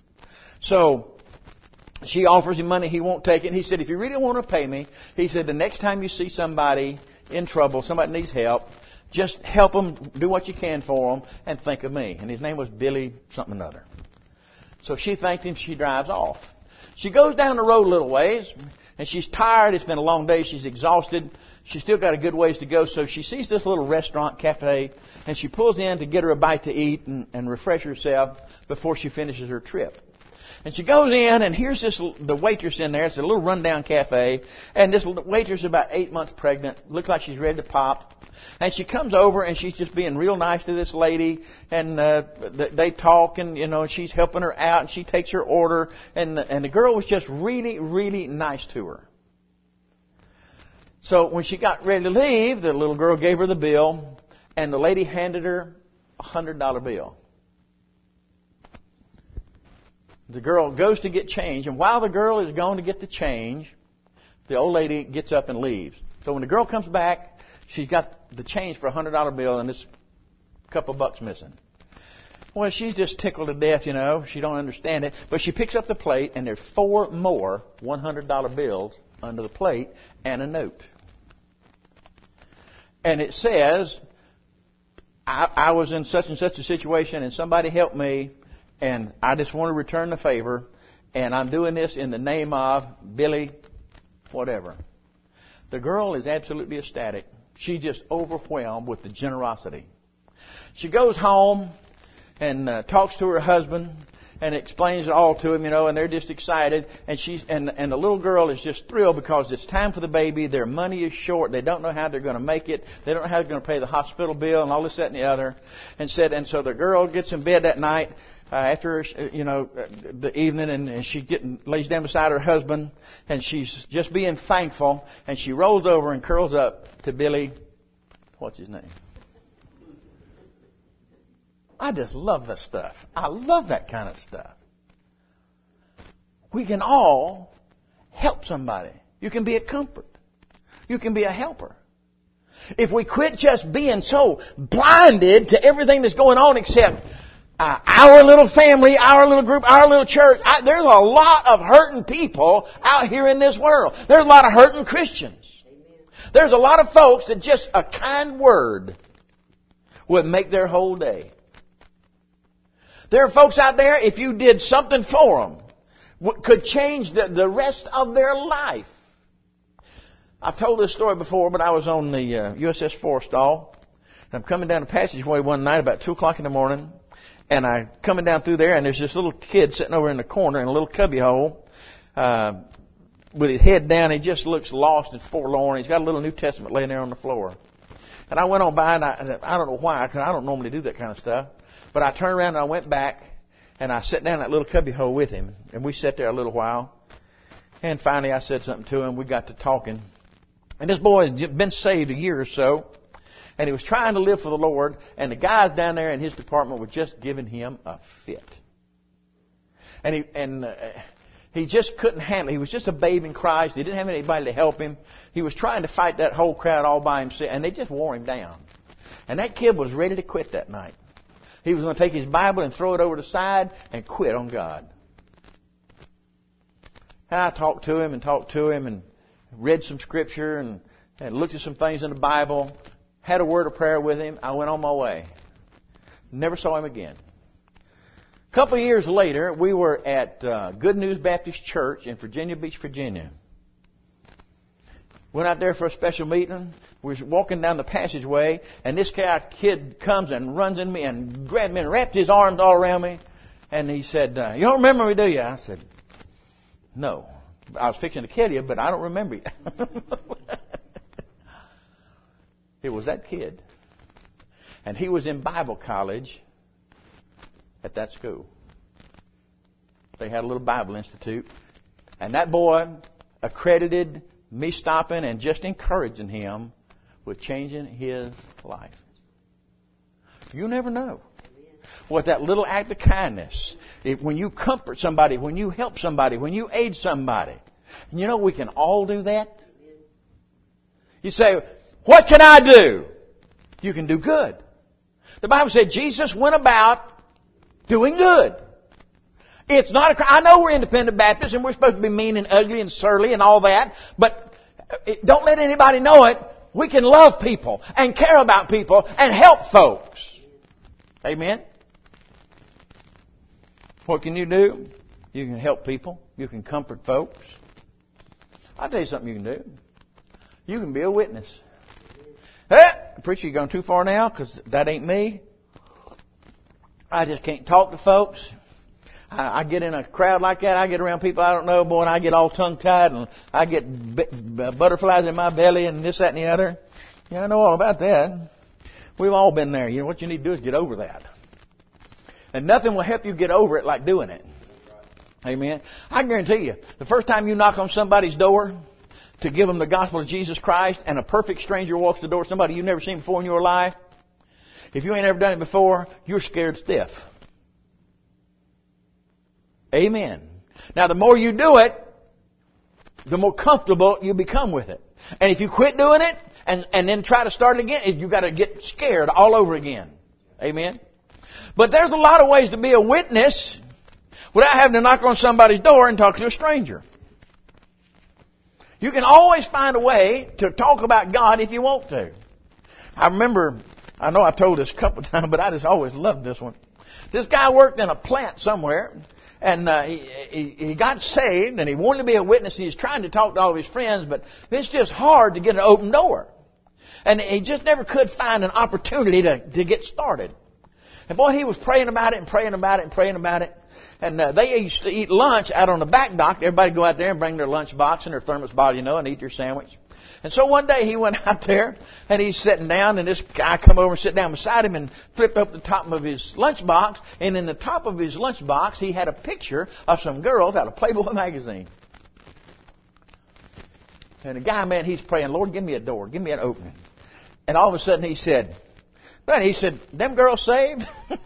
A: So she offers him money. He won't take it. And he said, if you really want to pay me, he said, the next time you see somebody in trouble, somebody needs help, just help them, do what you can for them, and think of me. And his name was Billy something or other. So she thanked him. She drives off. She goes down the road a little ways, and she's tired. It's been a long day. She's exhausted. She's still got a good ways to go. So she sees this little restaurant, cafe, and she pulls in to get her a bite to eat and refresh herself before she finishes her trip. And she goes in, and here's the waitress in there. It's a little rundown cafe. And this waitress is about 8 months pregnant. Looks like she's ready to pop. And she comes over, and she's just being real nice to this lady. And they talk, and, you know, she's helping her out. And she takes her order. And the girl was just really, really nice to her. So when she got ready to leave, the little girl gave her the bill. And the lady handed her a $100 bill. The girl goes to get change, and while the girl is going to get the change, the old lady gets up and leaves. So when the girl comes back, she's got the change for a $100 bill and this couple bucks missing. Well, she's just tickled to death, you know. She don't understand it. But she picks up the plate, and there's 4 more $100 bills under the plate and a note. And it says, I was in such and such a situation, and somebody helped me, and I just want to return the favor, and I'm doing this in the name of Billy, whatever. The girl is absolutely ecstatic. She's just overwhelmed with the generosity. She goes home and talks to her husband and explains it all to him, you know, and they're just excited. And the little girl is just thrilled because it's time for the baby. Their money is short. They don't know how they're going to make it. They don't know how they're going to pay the hospital bill and all this, that, and the other. And so the girl gets in bed that night. After, you know, the evening, and she lays down beside her husband, and she's just being thankful, and she rolls over and curls up to Billy, what's his name? I just love this stuff. I love that kind of stuff. We can all help somebody. You can be a comfort. You can be a helper. If we quit just being so blinded to everything that's going on except our little family, our little group, our little church. There's a lot of hurting people out here in this world. There's a lot of hurting Christians. There's a lot of folks that just a kind word would make their whole day. There are folks out there, if you did something for them, could change the rest of their life. I've told this story before, but I was on the USS Forrestal. And I'm coming down the passageway one night about 2 o'clock in the morning. And I'm coming down through there, and there's this little kid sitting over in the corner in a little cubbyhole with his head down. He just looks lost and forlorn. He's got a little New Testament laying there on the floor. And I went on by, and I don't know why, because I don't normally do that kind of stuff. But I turned around, and I went back, and I sat down in that little cubbyhole with him. And we sat there a little while. And finally I said something to him. We got to talking. And this boy had been saved a year or so. And he was trying to live for the Lord. And the guys down there in his department were just giving him a fit. And he just couldn't handle it. He was just a babe in Christ. He didn't have anybody to help him. He was trying to fight that whole crowd all by himself. And they just wore him down. And that kid was ready to quit that night. He was going to take his Bible and throw it over the side and quit on God. And I talked to him and read some scripture and looked at some things in the Bible. Had a word of prayer with him. I went on my way. Never saw him again. A couple of years later, we were at Good News Baptist Church in Virginia Beach, Virginia. Went out there for a special meeting. We were walking down the passageway, and this kid comes and runs into me and grabbed me and wrapped his arms all around me. And he said, "You don't remember me, do you?" I said, "No. I was fixing to kill you, but I don't remember you." It was that kid. And he was in Bible college at that school. They had a little Bible institute. And that boy accredited me stopping and just encouraging him with changing his life. You never know what that little act of kindness, when you comfort somebody, when you help somebody, when you aid somebody. And you know we can all do that. You say, "What can I do?" You can do good. The Bible said Jesus went about doing good. It's not I know we're independent Baptists and we're supposed to be mean and ugly and surly and all that, but don't let anybody know it. We can love people and care about people and help folks. Amen? What can you do? You can help people. You can comfort folks. I'll tell you something you can do. You can be a witness. Hey, preacher, you're going too far now because that ain't me. I just can't talk to folks. I get in a crowd like that. I get around people I don't know, boy, and I get all tongue-tied and I get butterflies in my belly and this, that, and the other. Yeah, I know all about that. We've all been there. You know, what you need to do is get over that. And nothing will help you get over it like doing it. Amen. I guarantee you, the first time you knock on somebody's door to give them the gospel of Jesus Christ and a perfect stranger walks the door, somebody you've never seen before in your life, if you ain't ever done it before, you're scared stiff. Amen. Now, the more you do it, the more comfortable you become with it. And if you quit doing it and then try to start it again, you've got to get scared all over again. Amen. But there's a lot of ways to be a witness without having to knock on somebody's door and talk to a stranger. You can always find a way to talk about God if you want to. I remember, I know I've told this a couple of times, but I just always loved this one. This guy worked in a plant somewhere, and he got saved, and he wanted to be a witness. He was trying to talk to all of his friends, but it's just hard to get an open door. And he just never could find an opportunity to get started. And boy, he was praying about it and praying about it and praying about it. And they used to eat lunch out on the back dock. Everybody go out there and bring their lunch box and their thermos bottle, you know, and eat their sandwich. And so one day he went out there and he's sitting down, and this guy come over and sit down beside him and flipped up the top of his lunch box. And in the top of his lunch box, he had a picture of some girls out of Playboy magazine. And the guy, man, he's praying, "Lord, give me a door, give me an opening." And all of a sudden he said, "Them girls saved?"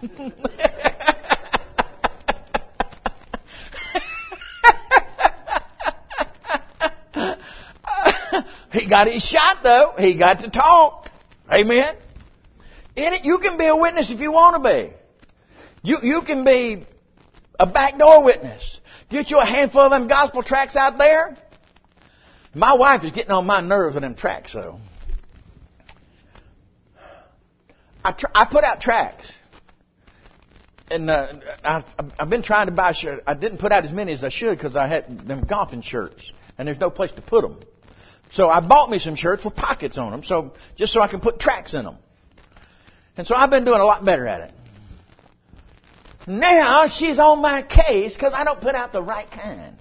A: He got his shot, though. He got to talk. Amen. You can be a witness if you want to be. You can be a backdoor witness. Get you a handful of them gospel tracts out there. My wife is getting on my nerves with them tracts, though. I put out tracts. And I've been trying to buy shirts. I didn't put out as many as I should because I had them golfing shirts. And there's no place to put them. So I bought me some shirts with pockets on them, just so I can put tracts in them. And so I've been doing a lot better at it. Now she's on my case because I don't put out the right kind.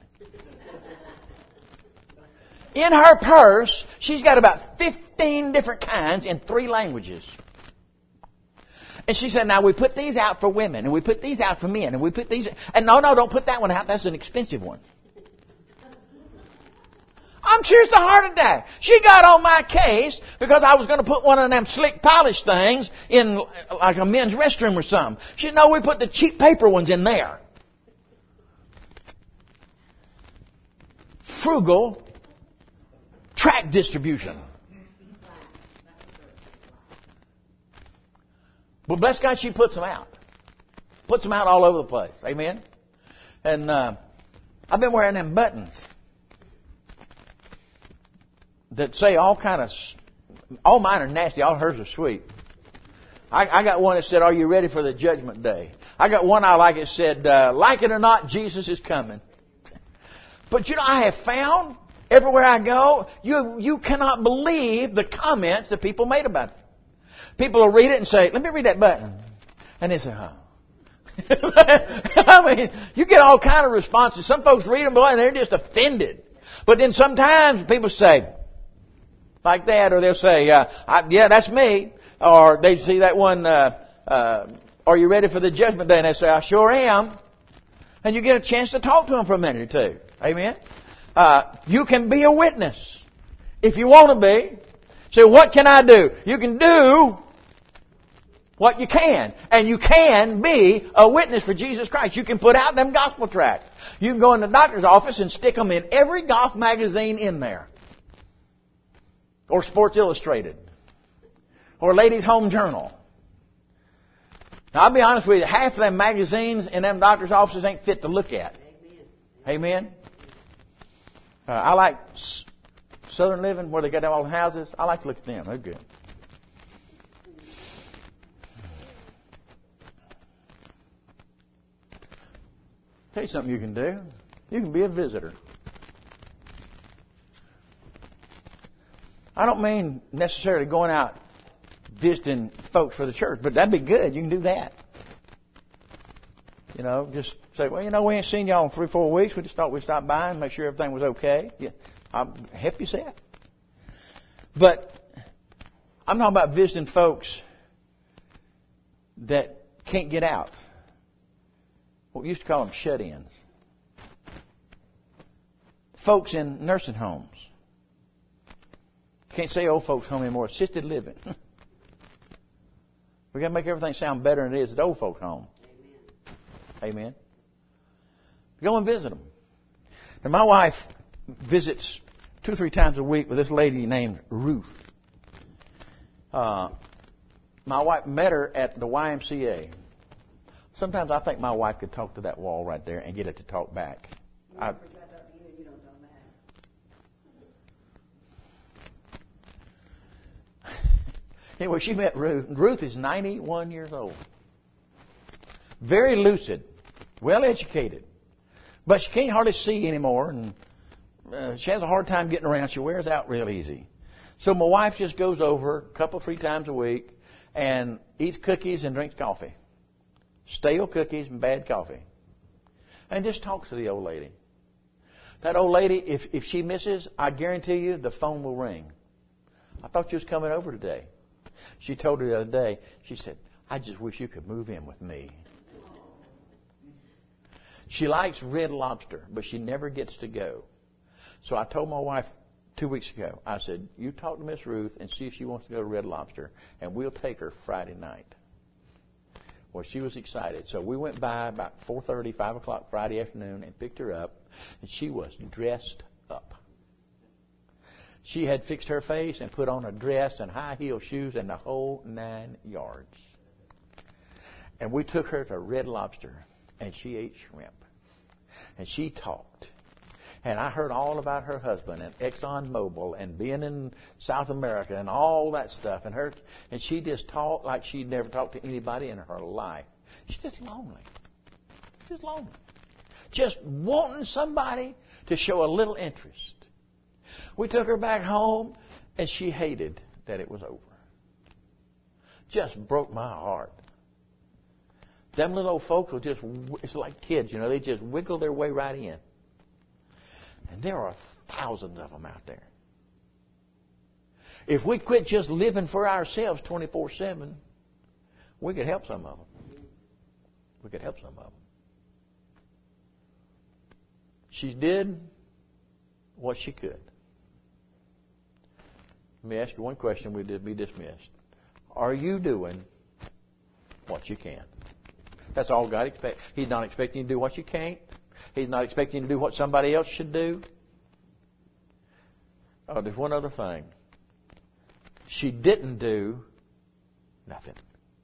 A: In her purse, she's got about 15 different kinds in 3 languages. And she said, "Now we put these out for women, and we put these out for men, and we put these..." And no, don't put that one out. That's an expensive one. I'm sure it's a heart attack. She got on my case because I was going to put one of them slick polish things in like a men's restroom or something. She said, no, we put the cheap paper ones in there. Frugal tract distribution. But bless God, she puts them out. Puts them out all over the place. Amen? And I've been wearing them buttons that say all kind of... All mine are nasty. All hers are sweet. I got one that said, are you ready for the judgment day? I got one I like. It said, like it or not, Jesus is coming. But you know, I have found everywhere I go, you cannot believe the comments that people made about it. People will read it and say, let me read that button. And they say, oh. I mean, you get all kind of responses. Some folks read them, boy, and they're just offended. But then sometimes people say, like that, or they'll say, yeah, that's me. Or they see that one, are you ready for the judgment day? And they say, I sure am. And you get a chance to talk to them for a minute or two. Amen? You can be a witness if you want to be. So what can I do? You can do what you can. And you can be a witness for Jesus Christ. You can put out them gospel tracts. You can go in the doctor's office and stick them in every golf magazine in there. Or Sports Illustrated. Or Ladies' Home Journal. Now, I'll be honest with you, half of them magazines in them doctor's offices ain't fit to look at. Amen? I like Southern Living, where they got all the houses. I like to look at them. They're good. Tell you something you can do. You can be a visitor. I don't mean necessarily going out visiting folks for the church, but that'd be good. You can do that. You know, just say, well, you know, we ain't seen y'all in 3-4 weeks. We just thought we'd stop by and make sure everything was okay. Yeah, I'll help you set. But I'm talking about visiting folks that can't get out. What we used to call them shut-ins. Folks in nursing homes. Can't say old folks home anymore. Assisted living. We've got to make everything sound better than it is at the old folks home. Amen. Go and visit them. Now, my wife visits 2 or 3 times a week with this lady named Ruth. My wife met her at the YMCA. Sometimes I think my wife could talk to that wall right there and get it to talk back. Anyway, she met Ruth. Ruth is 91 years old. Very lucid. Well educated. But she can't hardly see anymore. And she has a hard time getting around. She wears out real easy. So my wife just goes over a couple, 3 times a week and eats cookies and drinks coffee. Stale cookies and bad coffee. And just talks to the old lady. That old lady, if she misses, I guarantee you the phone will ring. I thought you was coming over today. She told her the other day, she said, I just wish you could move in with me. She likes Red Lobster, but she never gets to go. So I told my wife 2 weeks ago, I said, you talk to Miss Ruth and see if she wants to go to Red Lobster, and we'll take her Friday night. Well, she was excited. So we went by about 4:30, 5 o'clock Friday afternoon and picked her up, and she was dressed up. She had fixed her face and put on a dress and high-heel shoes and the whole 9 yards. And we took her to Red Lobster, and she ate shrimp. And she talked. And I heard all about her husband and ExxonMobil and being in South America and all that stuff. And she just talked like she'd never talked to anybody in her life. She's just lonely. Just lonely. Just wanting somebody to show a little interest. We took her back home, and she hated that it was over. Just broke my heart. Them little old folks will just, it's like kids, you know, they just wiggle their way right in. And there are thousands of them out there. If we quit just living for ourselves 24/7, we could help some of them. We could help some of them. She did what she could. Let me ask you one question, we'll be dismissed. Are you doing what you can? That's all God expects. He's not expecting you to do what you can't. He's not expecting you to do what somebody else should do. Oh, there's one other thing. She didn't do nothing.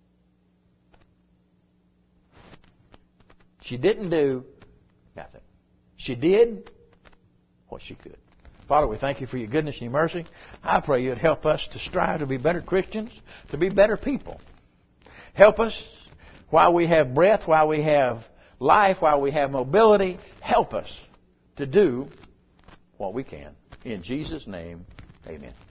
A: She didn't do nothing. She did what she could. Father, we thank you for your goodness and your mercy. I pray you'd help us to strive to be better Christians, to be better people. Help us while we have breath, while we have life, while we have mobility. Help us to do what we can. In Jesus' name, amen.